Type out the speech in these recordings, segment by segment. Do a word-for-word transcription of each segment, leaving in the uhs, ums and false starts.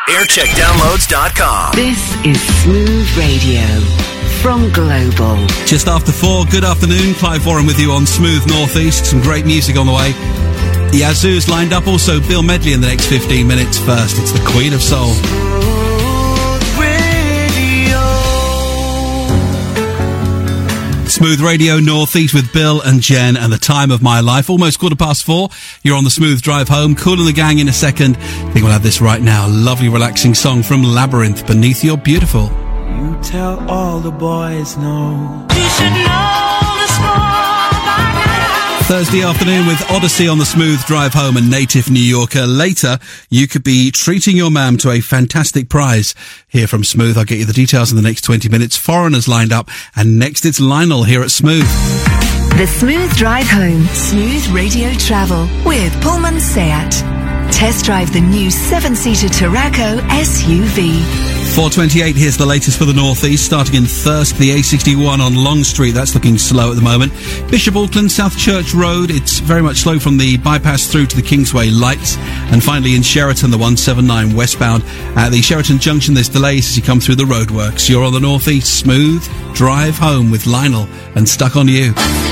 aircheck downloads dot com. This is Smooth Radio from Global. Just after four, good afternoon. Clive Warren with you on Smooth Northeast. Some great music on the way. Yazoo's lined up, also Bill Medley in the next fifteen minutes. First, it's the Queen of Soul. Smooth Radio Northeast with Bill and Jen and the time of my life. Almost quarter past four. You're on the smooth drive home. Cool and the gang in a second. I think we'll have this right now. Lovely, relaxing song from Labyrinth, Beneath Your Beautiful. You tell all the boys no. You should know this more by now. Thursday afternoon with Odyssey on the smooth drive home and Native New Yorker. Later, you could be treating your mam to a fantastic prize. Here from Smooth, I'll get you the details in the next twenty minutes. Foreigners lined up, and next it's Lionel here at Smooth. The Smooth Drive Home. Smooth Radio Travel with Pullman Seat. Test drive the new seven-seater Tarraco S U V. four twenty-eight, here's the latest for the Northeast. Starting in Thirsk, the A sixty-one on Long Street. That's looking slow at the moment. Bishop Auckland, South Church Road. It's very much slow from the bypass through to the Kingsway Lights. And finally in Sheraton, the one seventy-nine westbound. At the Sheraton Junction, there's delays as you come through the roadworks. You're on the Northeast Smooth Drive Home with Lionel and Stuck on You.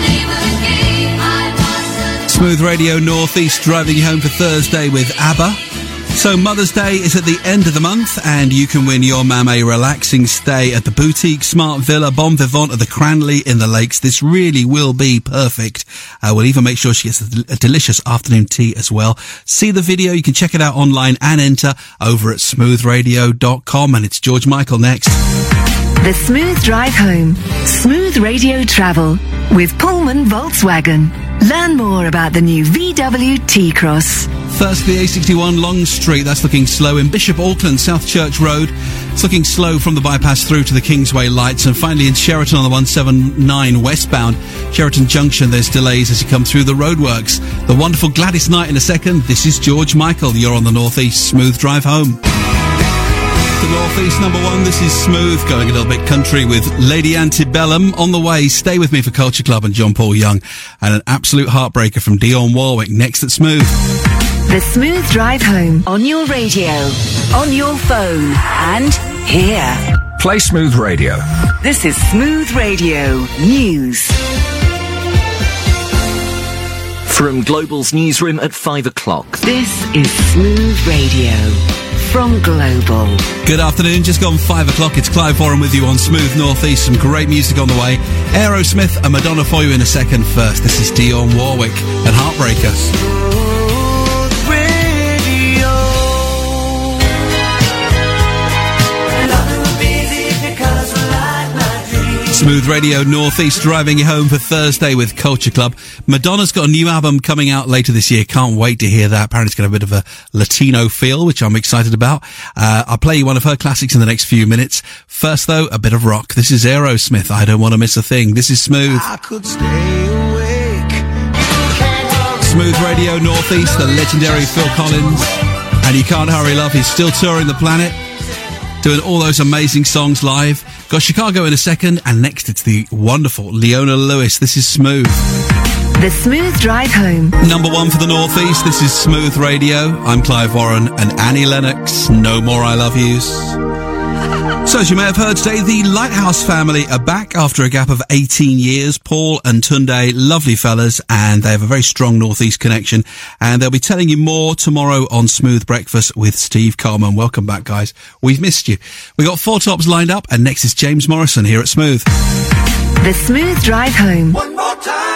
Smooth Radio Northeast driving you home for Thursday with ABBA. So Mother's Day is at the end of the month, and you can win your mam a relaxing stay at the Boutique Smart Villa Bon Vivant at the Cranley in the Lakes. This really will be perfect. Uh, we'll even make sure she gets a, del- a delicious afternoon tea as well. See the video. You can check it out online and enter over at smooth radio dot com. And it's George Michael next. The Smooth Drive Home. Smooth Radio Travel with Pullman Volkswagen. Learn more about the new V W T-Cross. First, the A sixty-one Long Street. That's looking slow. In Bishop Auckland, South Church Road. It's looking slow from the bypass through to the Kingsway Lights. And finally in Sheraton on the one seventy-nine westbound. Sheraton Junction, there's delays as you come through the roadworks. The wonderful Gladys Knight in a second. This is George Michael. You're on the Northeast Smooth Drive Home. The Northeast number one, this is Smooth, going a little bit country with Lady Antebellum. On the way, stay with me for Culture Club and John Paul Young. And an absolute heartbreaker from Dionne Warwick next at Smooth. The Smooth Drive Home on your radio, on your phone, and here. Play Smooth Radio. This is Smooth Radio News. From Global's newsroom at five o'clock. This is Smooth Radio from Global. Good afternoon, just gone five o'clock. It's Clive Warren with you on Smooth Northeast. Some great music on the way. Aerosmith and Madonna for you in a second. First, this is Dionne Warwick and Heartbreaker. Smooth Radio Northeast driving you home for Thursday with Culture Club. Madonna's got a new album coming out later this year. Can't wait to hear that. Apparently it's got a bit of a Latino feel, which I'm excited about. Uh, I'll play you one of her classics in the next few minutes. First though, a bit of rock. This is Aerosmith. I Don't Want to Miss a Thing. This is Smooth. I could stay awake. Smooth Radio Northeast, the legendary Phil Collins. And You Can't Hurry Love. He's still touring the planet, doing all those amazing songs live. Got Chicago in a second, and next it's the wonderful Leona Lewis. This is Smooth. The Smooth Drive Home. Number one for the Northeast. This is Smooth Radio. I'm Clive Warren and Annie Lennox. No More I Love Yous. So as you may have heard today, the Lighthouse family are back after a gap of eighteen years. Paul and Tunde, lovely fellas, and they have a very strong Northeast connection. And they'll be telling you more tomorrow on Smooth Breakfast with Steve Coleman. Welcome back, guys. We've missed you. We got four tops lined up, and next is James Morrison here at Smooth. The Smooth Drive Home. One more time.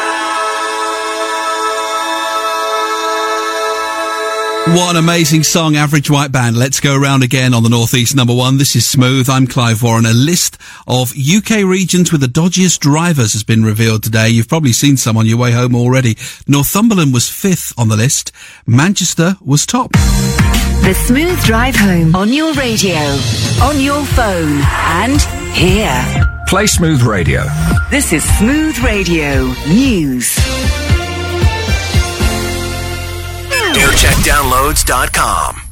What an amazing song, Average White Band. Let's go around again on the Northeast number one. This is Smooth. I'm Clive Warren. A list of U K regions with the dodgiest drivers has been revealed today. You've probably seen some on your way home already. Northumberland was fifth on the list. Manchester was top. The Smooth Drive Home on your radio, on your phone, and here. Play Smooth Radio. This is Smooth Radio News. aircheck downloads dot com.